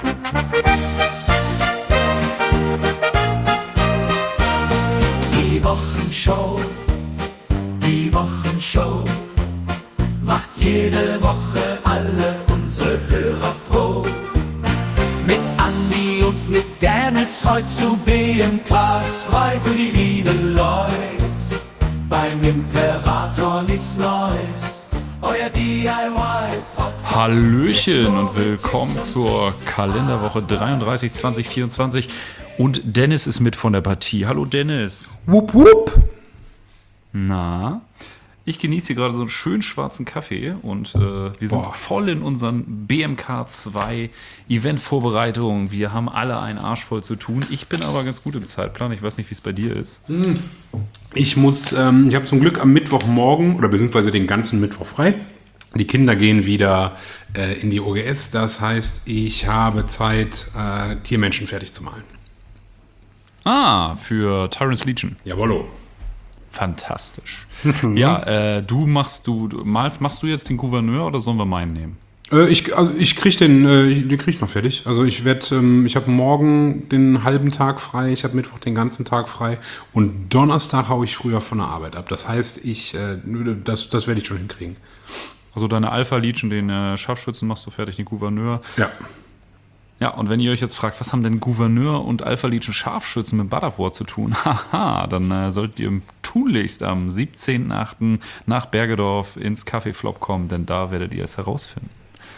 Die Wochenshow macht jede Woche alle unsere Hörer froh. Mit Andi und mit Dennis heute zu BMK 2 für die lieben Leute. Beim Imperator nichts Neues, euer DIY-Podcast. Hallöchen und willkommen zur Kalenderwoche 33 2024. Und Dennis ist mit von der Partie. Hallo Dennis. Wupp, wupp. Na, ich genieße hier gerade so einen schönen schwarzen Kaffee und wir sind voll in unseren BMK 2 Event-Vorbereitungen. Wir haben alle einen Arsch voll zu tun. Ich bin aber ganz gut im Zeitplan. Ich weiß nicht, wie es bei dir ist. Ich habe zum Glück am Mittwochmorgen oder beziehungsweise den ganzen Mittwoch frei. Die Kinder gehen wieder in die OGS. Das heißt, ich habe Zeit, Tiermenschen fertig zu malen. Ah, für Tyrant's Legion. Jawollo. Fantastisch. Ja, machst du jetzt den Gouverneur oder sollen wir meinen nehmen? Ich krieg den krieg ich noch fertig. Also ich habe morgen den halben Tag frei, ich habe Mittwoch den ganzen Tag frei und Donnerstag haue ich früher von der Arbeit ab. Das heißt, das werde ich schon hinkriegen. Also deine Alpha Legion, den Scharfschützen machst du fertig, den Gouverneur. Ja. Ja, und wenn ihr euch jetzt fragt, was haben denn Gouverneur und Alpha Legion Scharfschützen mit Blood War zu tun? Haha, dann solltet ihr tunlichst am 17.8. nach Bergedorf ins Café Flop kommen, denn da werdet ihr es herausfinden.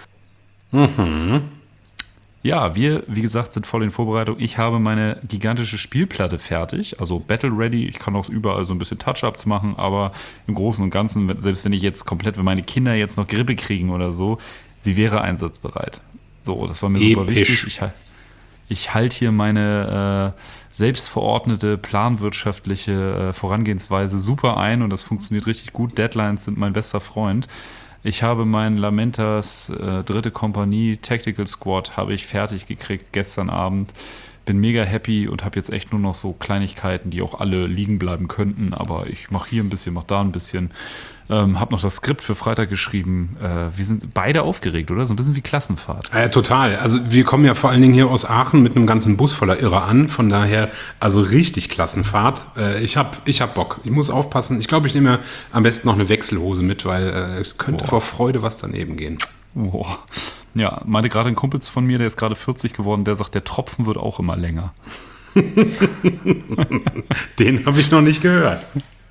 Ja, wir, wie gesagt, sind voll in Vorbereitung. Ich habe meine gigantische Spielplatte fertig, also Battle Ready. Ich kann auch überall so ein bisschen Touch-Ups machen, aber im Großen und Ganzen, selbst wenn meine Kinder jetzt noch Grippe kriegen oder so, sie wäre einsatzbereit. So, das war mir super wichtig. Ich halte hier meine selbstverordnete, planwirtschaftliche Vorangehensweise super ein und das funktioniert richtig gut. Deadlines sind mein bester Freund. Ich habe meinen Lamentas 3. Kompanie Tactical Squad habe ich fertig gekriegt gestern Abend. Bin mega happy und habe jetzt echt nur noch so Kleinigkeiten, die auch alle liegen bleiben könnten. Aber ich mache hier ein bisschen, mache da ein bisschen. Habe noch das Skript für Freitag geschrieben. Wir sind beide aufgeregt, oder? So ein bisschen wie Klassenfahrt. Ja, total. Also wir kommen ja vor allen Dingen hier aus Aachen mit einem ganzen Bus voller Irrer an. Von daher, also richtig Klassenfahrt. Ich hab Bock. Ich muss aufpassen. Ich glaube, ich nehme am besten noch eine Wechselhose mit, weil es könnte vor Freude was daneben gehen. Boah. Ja, meinte gerade ein Kumpel von mir, der ist gerade 40 geworden, der sagt, der Tropfen wird auch immer länger. Den habe ich noch nicht gehört.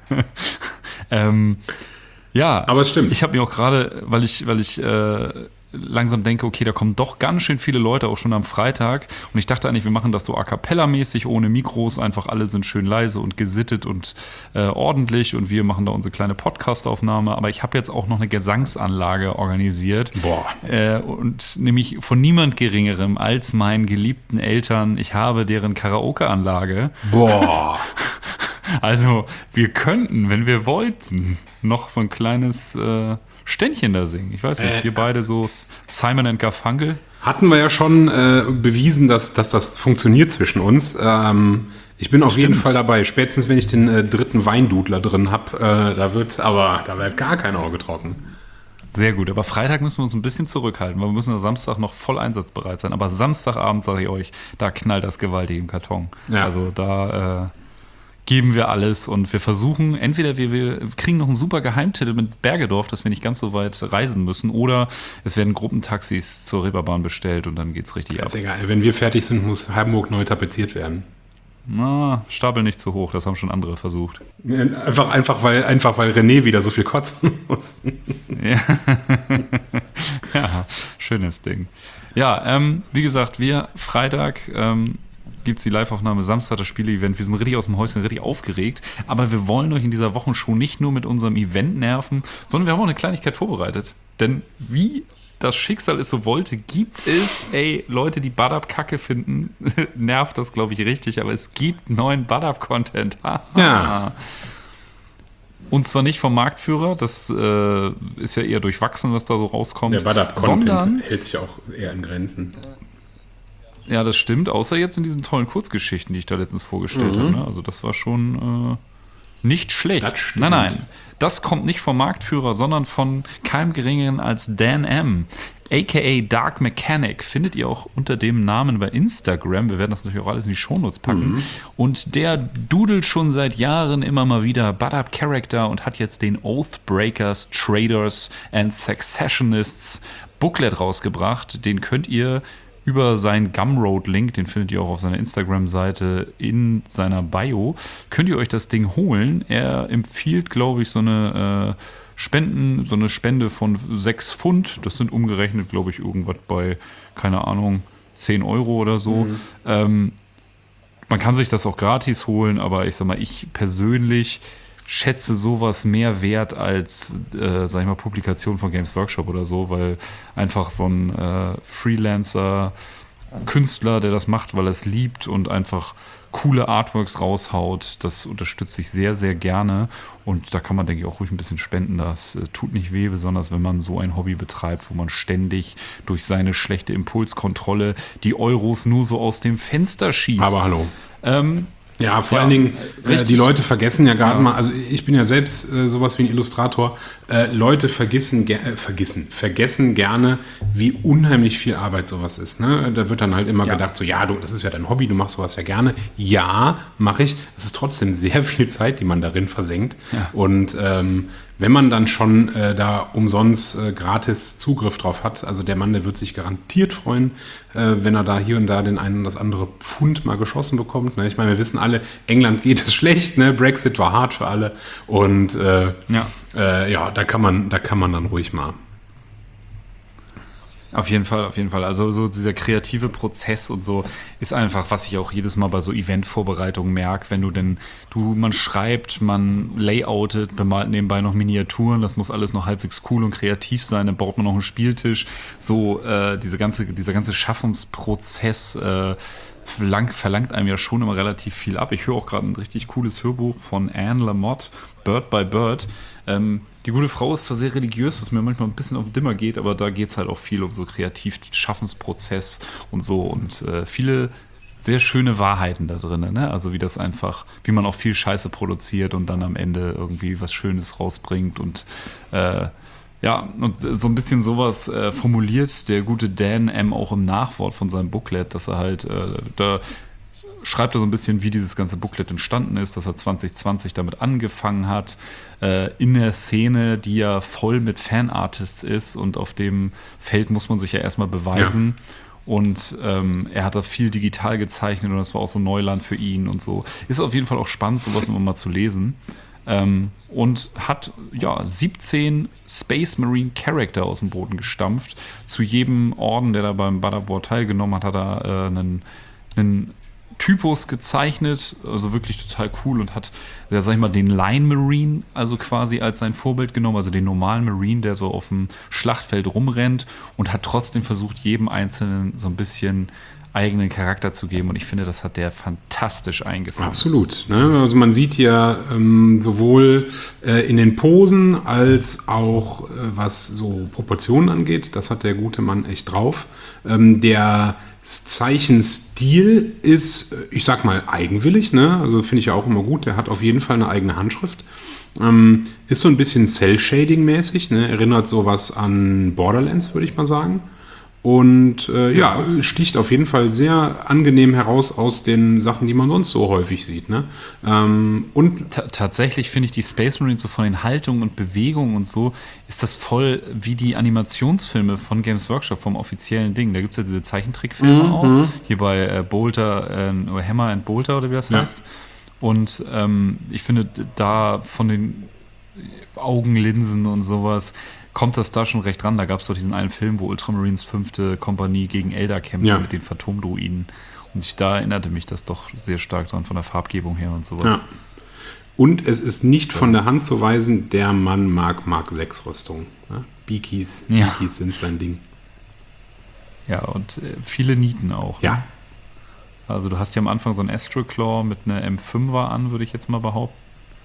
Ja, aber es stimmt. Ich habe mir auch gerade, weil ich langsam denke, okay, da kommen doch ganz schön viele Leute auch schon am Freitag und ich dachte eigentlich, wir machen das so a cappella-mäßig, ohne Mikros, einfach alle sind schön leise und gesittet und ordentlich und wir machen da unsere kleine Podcast-Aufnahme, aber ich habe jetzt auch noch eine Gesangsanlage organisiert. Und nämlich von niemand Geringerem als meinen geliebten Eltern. Ich habe deren Karaoke-Anlage. Boah. Also wir könnten, wenn wir wollten, noch so ein kleines Ständchen da singen. Ich weiß nicht, wir beide so Simon and Garfunkel. Hatten wir ja schon bewiesen, dass das funktioniert zwischen uns. Ich bin auf jeden Fall dabei. Spätestens, wenn ich den dritten Weindudler drin habe, da wird gar kein Auge trocken. Sehr gut, aber Freitag müssen wir uns ein bisschen zurückhalten, weil wir müssen am Samstag noch voll einsatzbereit sein. Aber Samstagabend, sage ich euch, da knallt das gewaltig im Karton. Ja. Also da geben wir alles und wir versuchen, entweder wir kriegen noch einen super Geheimtitel mit Bergedorf, dass wir nicht ganz so weit reisen müssen, oder es werden Gruppentaxis zur Reeperbahn bestellt und dann geht's richtig ab. Ist egal, wenn wir fertig sind, muss Hamburg neu tapeziert werden. Na, Stapel nicht zu hoch, das haben schon andere versucht. Einfach weil René wieder so viel kotzen muss. Ja, schönes Ding. Ja, wie gesagt, wir Freitag gibt es die Live-Aufnahme, Samstag das Spiele-Event. Wir sind richtig aus dem Häuschen, richtig aufgeregt. Aber wir wollen euch in dieser Wochenshow nicht nur mit unserem Event nerven, sondern wir haben auch eine Kleinigkeit vorbereitet. Denn wie das Schicksal es so wollte, gibt es, Leute, die Bad-Up Kacke finden, nervt das, glaube ich, richtig, aber es gibt neuen Bad-Up-Content. Ja. Und zwar nicht vom Marktführer, das ist ja eher durchwachsen, was da so rauskommt. Der Bad-Up-Content hält sich auch eher in Grenzen. Ja, das stimmt, außer jetzt in diesen tollen Kurzgeschichten, die ich da letztens vorgestellt habe. Ne? Also das war schon Nicht schlecht. Das stimmt. Nein. Das kommt nicht vom Marktführer, sondern von keinem Geringeren als Dan M., a.k.a. Dark Mechanic. Findet ihr auch unter dem Namen bei Instagram. Wir werden das natürlich auch alles in die Shownotes packen. Und der dudelt schon seit Jahren immer mal wieder Butt-Up-Character und hat jetzt den Oathbreakers, Traders and Successionists Booklet rausgebracht. Den könnt ihr über seinen Gumroad-Link, den findet ihr auch auf seiner Instagram-Seite in seiner Bio, könnt ihr euch das Ding holen. Er empfiehlt, glaube ich, so eine Spende von 6 Pfund. Das sind umgerechnet, glaube ich, irgendwas bei, keine Ahnung, 10 Euro oder so. Man kann sich das auch gratis holen, aber ich sag mal, ich persönlich schätze sowas mehr wert als, sag ich mal, Publikation von Games Workshop oder so, weil einfach so ein Freelancer-Künstler, der das macht, weil er es liebt und einfach coole Artworks raushaut, das unterstütze ich sehr, sehr gerne und da kann man, denke ich, auch ruhig ein bisschen spenden. Das tut nicht weh, besonders wenn man so ein Hobby betreibt, wo man ständig durch seine schlechte Impulskontrolle die Euros nur so aus dem Fenster schießt. Aber hallo. Ja, vor allen Dingen, die Leute vergessen ja gerade mal, also ich bin ja selbst sowas wie ein Illustrator, Leute vergessen gerne, wie unheimlich viel Arbeit sowas ist. Ne? Da wird dann halt immer gedacht, so das ist ja dein Hobby, du machst sowas ja gerne. Ja, mache ich. Es ist trotzdem sehr viel Zeit, die man darin versenkt. Ja. Und wenn man dann schon da umsonst gratis Zugriff drauf hat, also der Mann, der wird sich garantiert freuen, wenn er da hier und da den einen und das andere Pfund mal geschossen bekommt. Ne? Ich meine, wir wissen alle, England geht es schlecht, ne? Brexit war hart für alle und da kann man dann ruhig mal. Auf jeden Fall. Also so dieser kreative Prozess und so ist einfach, was ich auch jedes Mal bei so Eventvorbereitungen merke, wenn man schreibt, man layoutet, bemalt nebenbei noch Miniaturen, das muss alles noch halbwegs cool und kreativ sein, dann baut man noch einen Spieltisch, so dieser ganze Schaffensprozess verlangt einem ja schon immer relativ viel ab. Ich höre auch gerade ein richtig cooles Hörbuch von Anne Lamott, Bird by Bird. Die gute Frau ist zwar sehr religiös, was mir manchmal ein bisschen auf den Dimmer geht, aber da geht es halt auch viel um so Kreativ-Schaffensprozess und so und viele sehr schöne Wahrheiten da drin, ne? Also wie man auch viel Scheiße produziert und dann am Ende irgendwie was Schönes rausbringt und und so ein bisschen sowas formuliert der gute Dan M. auch im Nachwort von seinem Booklet, dass er halt, da schreibt er so ein bisschen, wie dieses ganze Booklet entstanden ist, dass er 2020 damit angefangen hat, in der Szene, die ja voll mit Fanartists ist und auf dem Feld muss man sich ja erstmal beweisen. Ja. Und er hat da viel digital gezeichnet und das war auch so Neuland für ihn und so. Ist auf jeden Fall auch spannend, sowas immer mal zu lesen. Und hat 17 Space Marine Charakter aus dem Boden gestampft. Zu jedem Orden, der da beim Butt-Up War teilgenommen hat, hat er einen Typus gezeichnet, also wirklich total cool und hat, sag ich mal, den Line Marine also quasi als sein Vorbild genommen, also den normalen Marine, der so auf dem Schlachtfeld rumrennt und hat trotzdem versucht, jedem Einzelnen so ein bisschen eigenen Charakter zu geben und ich finde, das hat der fantastisch eingefangen. Absolut. Ne? Also man sieht hier sowohl in den Posen als auch was so Proportionen angeht, das hat der gute Mann echt drauf. Der Zeichenstil ist, ich sag mal, eigenwillig, ne? Also finde ich ja auch immer gut. Der hat auf jeden Fall eine eigene Handschrift. Ist so ein bisschen Cell-Shading-mäßig, ne? Erinnert sowas an Borderlands, würde ich mal sagen. Und sticht auf jeden Fall sehr angenehm heraus aus den Sachen, die man sonst so häufig sieht. Ne? Tatsächlich finde ich die Space Marines so von den Haltungen und Bewegungen und so, ist das voll wie die Animationsfilme von Games Workshop, vom offiziellen Ding. Da gibt es ja diese Zeichentrickfilme auch. Hier bei Bolter, Hammer and Bolter oder wie das heißt. Und ich finde da von den Augenlinsen und sowas kommt das da schon recht ran. Da gab es doch diesen einen Film, wo Ultramarines 5. Kompanie gegen Eldar kämpfte mit den Phantomdruiden. Und da erinnerte mich das doch sehr stark dran von der Farbgebung her und sowas. Ja. Und es ist nicht von der Hand zu weisen, der Mann mag Mark 6 Rüstung. Ne? Beakies sind sein Ding. Ja, und viele Nieten auch. Ja. Ne? Also du hast ja am Anfang so einen Astroclaw mit einer M5er an, würde ich jetzt mal behaupten.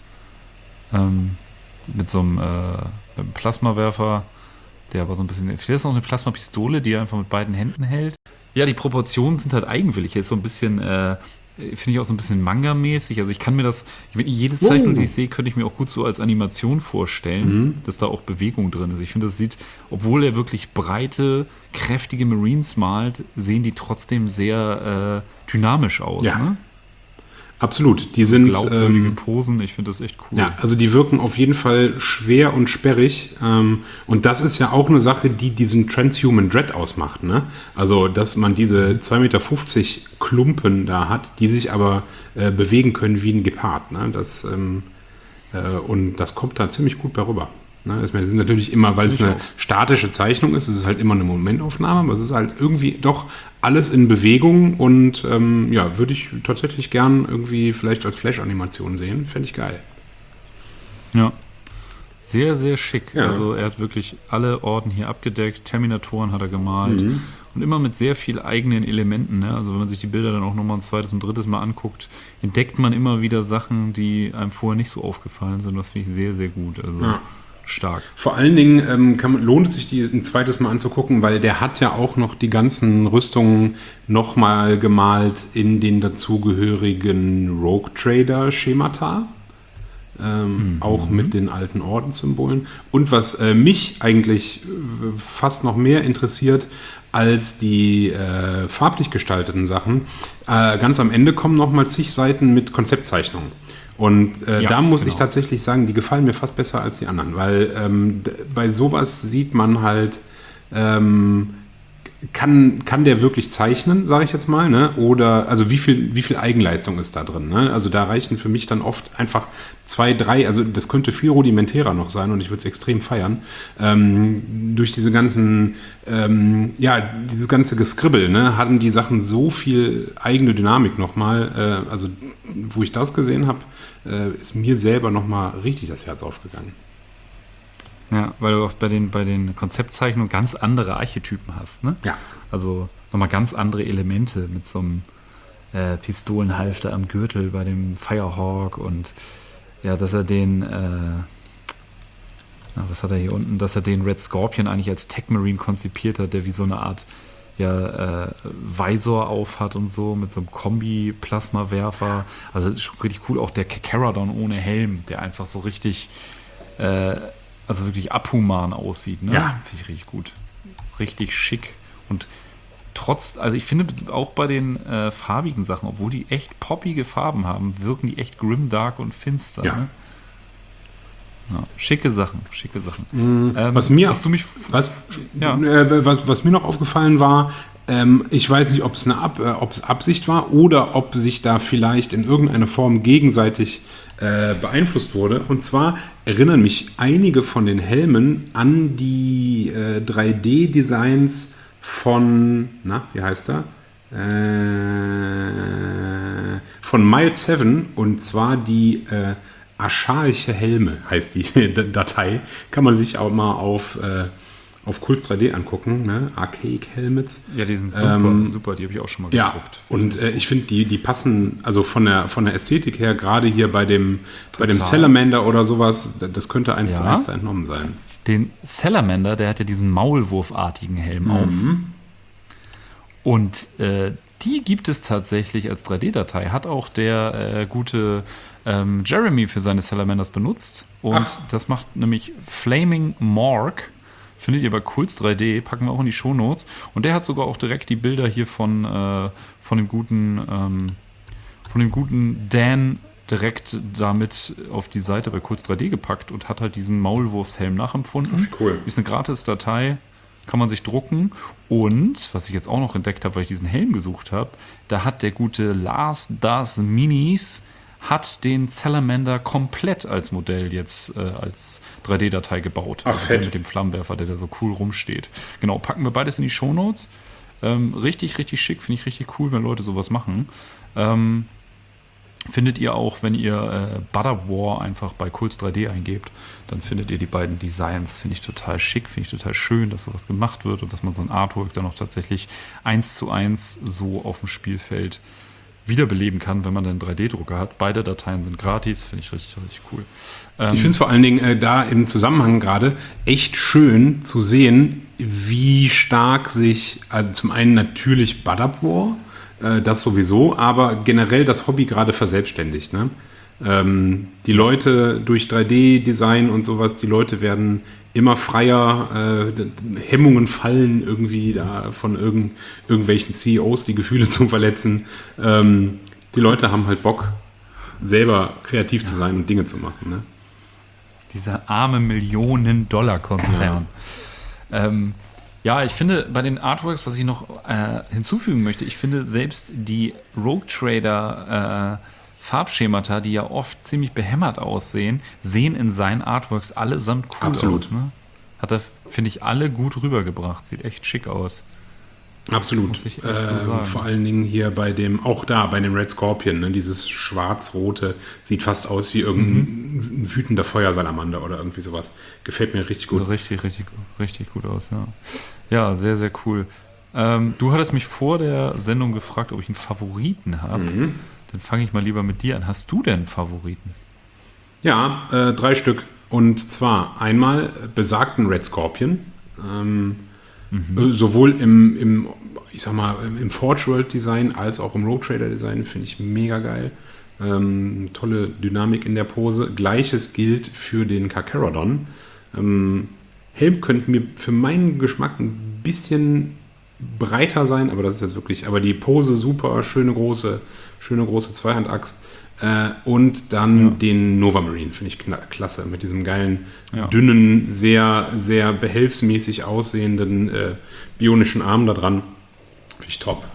Mit so einem Plasmawerfer, der aber so ein bisschen. Vielleicht ist noch eine Plasmapistole, die er einfach mit beiden Händen hält. Ja, die Proportionen sind halt eigenwillig. Er ist so ein bisschen finde ich auch so ein bisschen Manga-mäßig. Also ich kann mir das, jede Zeichnung, die ich sehe, könnte ich mir auch gut so als Animation vorstellen, dass da auch Bewegung drin ist. Ich finde, das sieht, obwohl er wirklich breite, kräftige Marines malt, sehen die trotzdem sehr dynamisch aus. Ja. Ne? Absolut, die sind glaubwürdige Posen, ich finde das echt cool. Ja, also die wirken auf jeden Fall schwer und sperrig. Und das ist ja auch eine Sache, die diesen Transhuman Dread ausmacht. Ne? Also, dass man diese 2,50 Meter Klumpen da hat, die sich aber bewegen können wie ein Gepard. Ne? Und das kommt da ziemlich gut bei rüber. Ne? Das sind natürlich immer, weil es eine statische Zeichnung ist, es ist halt immer eine Momentaufnahme, aber es ist halt irgendwie doch alles in Bewegung und würde ich tatsächlich gern irgendwie vielleicht als Flash-Animation sehen. Fände ich geil. Ja. Sehr, sehr schick. Ja. Also er hat wirklich alle Orden hier abgedeckt, Terminatoren hat er gemalt und immer mit sehr viel eigenen Elementen. Ne? Also wenn man sich die Bilder dann auch nochmal ein zweites und drittes Mal anguckt, entdeckt man immer wieder Sachen, die einem vorher nicht so aufgefallen sind. Das finde ich sehr, sehr gut. Also stark. Vor allen Dingen lohnt es sich, die ein zweites Mal anzugucken, weil der hat ja auch noch die ganzen Rüstungen nochmal gemalt in den dazugehörigen Rogue Trader Schemata. Auch mit den alten Ordenssymbolen. Und was mich eigentlich fast noch mehr interessiert als die farblich gestalteten Sachen, ganz am Ende kommen nochmal zig Seiten mit Konzeptzeichnungen. Und da muss ich tatsächlich sagen, die gefallen mir fast besser als die anderen, weil bei sowas sieht man halt, kann der wirklich zeichnen, sage ich jetzt mal, ne? Oder also wie viel Eigenleistung ist da drin? Ne? Also da reichen für mich dann oft einfach 2, 3, also das könnte viel rudimentärer noch sein und ich würde es extrem feiern. Durch diese ganzen, dieses ganze Geskribbel, ne, haben die Sachen so viel eigene Dynamik nochmal, also wo ich das gesehen habe, ist mir selber nochmal richtig das Herz aufgegangen. Ja, weil du auch bei den Konzeptzeichnungen ganz andere Archetypen hast, ne? Ja. Also nochmal ganz andere Elemente mit so einem Pistolenhalfter am Gürtel bei dem Firehawk und ja, dass er den, was hat er hier unten, dass er den Red Scorpion eigentlich als Tech Marine konzipiert hat, der wie so eine Art Visor auf hat und so, mit so einem Kombi-Plasmawerfer. Also das ist schon richtig cool. Auch der Kakaradon ohne Helm, der einfach so richtig also wirklich abhuman aussieht. Ne? Ja. Finde ich richtig gut. Richtig schick. Und also ich finde auch bei den farbigen Sachen, obwohl die echt poppige Farben haben, wirken die echt grimdark und finster. Ja. Ne? Ja, schicke Sachen. Was mir noch aufgefallen war, ich weiß nicht, ob es Absicht war oder ob sich da vielleicht in irgendeiner Form gegenseitig beeinflusst wurde. Und zwar erinnern mich einige von den Helmen an die 3D-Designs von, wie heißt er? Von Miles 7, und zwar die Archaische Helme heißt die Datei. Kann man sich auch mal auf Kults 3D angucken, ne? Archaic Helmets. Ja, die sind super, die habe ich auch schon mal geguckt. Und ich finde, die passen, also von der Ästhetik her, gerade hier bei dem Salamander oder sowas, das könnte 1:1 da entnommen sein. Den Salamander, der hat ja diesen maulwurfartigen Helm auf. Und die gibt es tatsächlich als 3D-Datei. Hat auch der gute Jeremy für seine Salamanders benutzt. Und das macht nämlich Flaming Morg. Findet ihr bei Kults 3D, packen wir auch in die Shownotes. Und der hat sogar auch direkt die Bilder hier von dem guten Dan direkt damit auf die Seite bei Kults 3D gepackt und hat halt diesen Maulwurfshelm nachempfunden. Cool. Ist eine Gratis-Datei, kann man sich drucken. Und, was ich jetzt auch noch entdeckt habe, weil ich diesen Helm gesucht habe, da hat der gute Lars Das Minis hat den Salamander komplett als Modell jetzt als 3D-Datei gebaut. Ach, fett. Mit dem Flammenwerfer, der da so cool rumsteht. Genau, packen wir beides in die Shownotes. Richtig, richtig schick, finde ich richtig cool, wenn Leute sowas machen. Findet ihr auch, wenn ihr Butter War einfach bei Kults 3D eingebt, dann findet ihr die beiden Designs. Finde ich total schick, finde ich total schön, dass sowas gemacht wird und dass man so ein Artwork dann auch tatsächlich 1:1 so auf dem Spielfeld wiederbeleben kann, wenn man einen 3D-Drucker hat. Beide Dateien sind gratis, finde ich richtig, richtig cool. Ich finde es vor allen Dingen da im Zusammenhang gerade echt schön zu sehen, wie stark sich, also zum einen natürlich Butter War, Das sowieso, aber generell das Hobby gerade verselbstständigt. Ne? Die Leute durch 3D-Design und sowas, die Leute werden immer freier, Hemmungen fallen irgendwie da von irgendwelchen CEOs, die Gefühle zu verletzen. Die Leute haben halt Bock, selber kreativ zu sein und Dinge zu machen. Ne? Dieser arme Millionen-Dollar-Konzern. Ja. Ich finde bei den Artworks, was ich noch hinzufügen möchte, ich finde selbst die Rogue Trader Farbschemata, die ja oft ziemlich behämmert aussehen, sehen in seinen Artworks allesamt cool Absolut. aus. Ne? Hat er, finde ich, alle gut rübergebracht. Sieht echt schick aus. Absolut. Muss ich echt so sagen. Vor allen Dingen hier bei dem Red Scorpion, ne, dieses schwarz-rote, sieht fast aus wie irgendein wütender Feuersalamander oder irgendwie sowas. Gefällt mir richtig gut. Also richtig gut aus, ja. Ja, sehr, sehr cool. Du hattest mich vor der Sendung gefragt, ob ich einen Favoriten habe. Dann fange ich mal lieber mit dir an. Hast du denn einen Favoriten? Ja, 3 Stück. Und zwar einmal besagten Red Scorpion. Sowohl im Forge World Design als auch im Rogue Trader Design finde ich mega geil. Tolle Dynamik in der Pose. Gleiches gilt für den Carcharodon. Helm könnte mir für meinen Geschmack ein bisschen breiter sein, aber das ist jetzt wirklich, aber die Pose super, schöne große Zweihandaxt. Und dann den Nova Marine, finde ich klasse, mit diesem geilen, dünnen, sehr, sehr behelfsmäßig aussehenden bionischen Arm da dran. Finde ich top.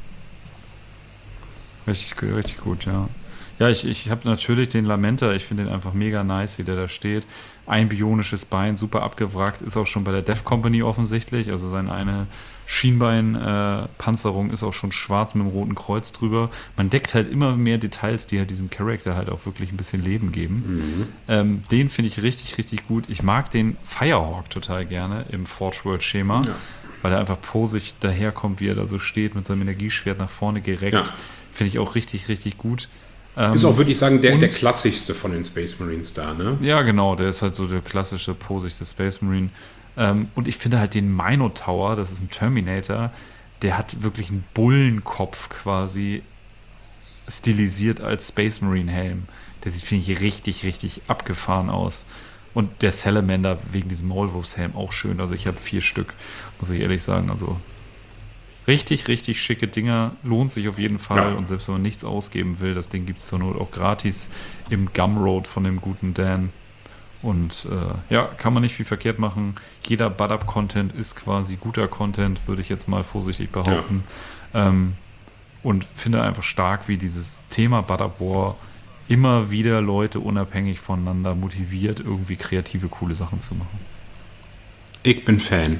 Richtig gut, ja. Ja, ich habe natürlich den Lamenta, ich finde den einfach mega nice, wie der da steht. Ein bionisches Bein, super abgewrackt, ist auch schon bei der Death Company offensichtlich, also seine eine Schienbein-Panzerung ist auch schon schwarz mit dem roten Kreuz drüber. Man deckt halt immer mehr Details, die halt diesem Charakter halt auch wirklich ein bisschen Leben geben. Den finde ich richtig gut. Ich mag den Firehawk total gerne im Forge World Schema, weil er einfach posig daherkommt, wie er da so steht, mit seinem Energieschwert nach vorne gereckt. Ja. Finde ich auch richtig gut. Ist auch, würde ich sagen, der klassischste von den Space Marines da, ne? Ja, genau, der ist halt so der klassische, posigste Space Marine. Und ich finde halt den Minotaur, das ist ein Terminator, der hat wirklich einen Bullenkopf quasi stilisiert als Space Marine Helm. Der sieht, finde ich, richtig abgefahren aus. Und der Salamander wegen diesem Maulwurfshelm auch schön. Also ich habe 4 Stück, muss ich ehrlich sagen. Also richtig schicke Dinger, lohnt sich auf jeden Fall. Ja. Und selbst wenn man nichts ausgeben will, das Ding gibt es zur Not auch gratis im Gumroad von dem guten Dan. Und kann man nicht viel verkehrt machen. Jeder Butt-Up-Content ist quasi guter Content, würde ich jetzt mal vorsichtig behaupten. Ja. Und finde einfach stark, wie dieses Thema Butt-Up War immer wieder Leute unabhängig voneinander motiviert, irgendwie kreative, coole Sachen zu machen. Ich bin Fan.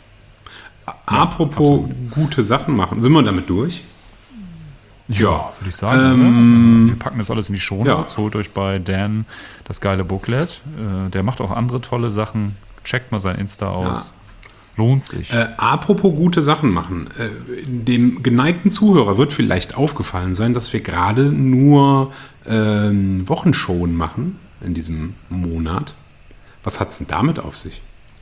Apropos gute Sachen machen, sind wir damit durch? Ja, würde ich sagen. Wir packen das alles in die Shownotes. Holt euch bei Dan das geile Booklet. Der macht auch andere tolle Sachen. Checkt mal sein Insta aus. Lohnt sich. Apropos gute Sachen machen. Dem geneigten Zuhörer wird vielleicht aufgefallen sein, dass wir gerade nur Wochenshowen machen in diesem Monat. Was hat es denn damit auf sich?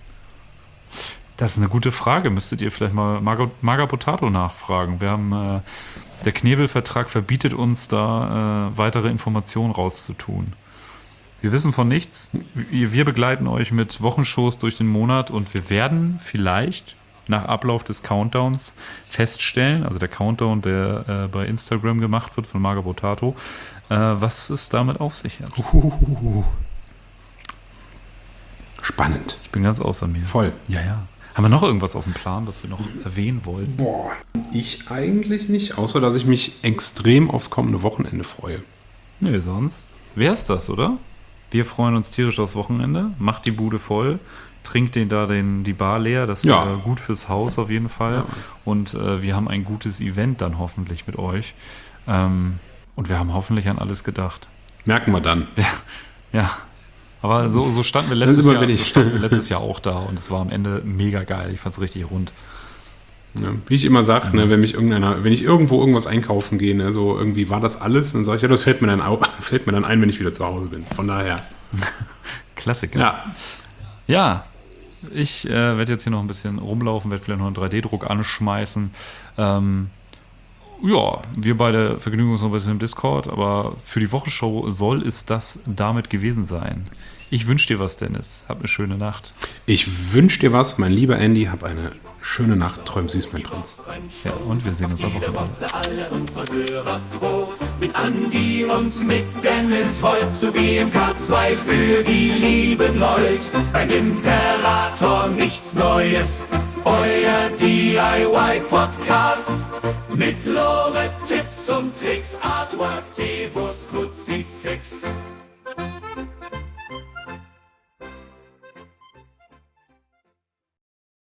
Das ist eine gute Frage. Müsstet ihr vielleicht mal Maga Potato nachfragen. Wir haben der Knebelvertrag verbietet uns, da weitere Informationen rauszutun. Wir wissen von nichts. Wir begleiten euch mit Wochenshows durch den Monat und wir werden vielleicht nach Ablauf des Countdowns feststellen, also der Countdown, der bei Instagram gemacht wird von Maga Potato, was es damit auf sich hat. Spannend. Ich bin ganz außer mir. Voll. Ja. Haben wir noch irgendwas auf dem Plan, was wir noch erwähnen wollen? Boah, ich eigentlich nicht, außer dass ich mich extrem aufs kommende Wochenende freue. Nee, sonst wär's das, oder? Wir freuen uns tierisch aufs Wochenende. Macht die Bude voll, trinkt die Bar leer, das wäre gut fürs Haus auf jeden Fall. Ja. Und wir haben ein gutes Event dann hoffentlich mit euch. Und wir haben hoffentlich an alles gedacht. Merken wir dann. Ja. Aber so standen wir letztes Jahr auch da und es war am Ende mega geil. Ich fand's richtig rund. Ja, wie ich immer sage, wenn ich irgendwo irgendwas einkaufen gehe, ne, so irgendwie war das alles, dann sage ich, das fällt mir dann ein, wenn ich wieder zu Hause bin. Von daher. Klassiker. Ja, ich werde jetzt hier noch ein bisschen rumlaufen, werde vielleicht noch einen 3D-Druck anschmeißen. Ja, wir beide vergnügen uns noch ein bisschen im Discord, aber für die Wochenshow soll es das damit gewesen sein. Ich wünsche dir was, Dennis. Hab eine schöne Nacht. Ich wünsche dir was, mein lieber Andy. Hab eine schöne Nacht. Träum süß, mein Prinz. Ja, und wir sehen uns am Wochenende. Alle unsere Hörer froh. Mit Andi und mit Dennis heute zu GMK2 für die lieben Leute. Beim Imperator nichts Neues. Euer DIY-Podcast mit Lore, Tipps und Tricks, Artwork, Devos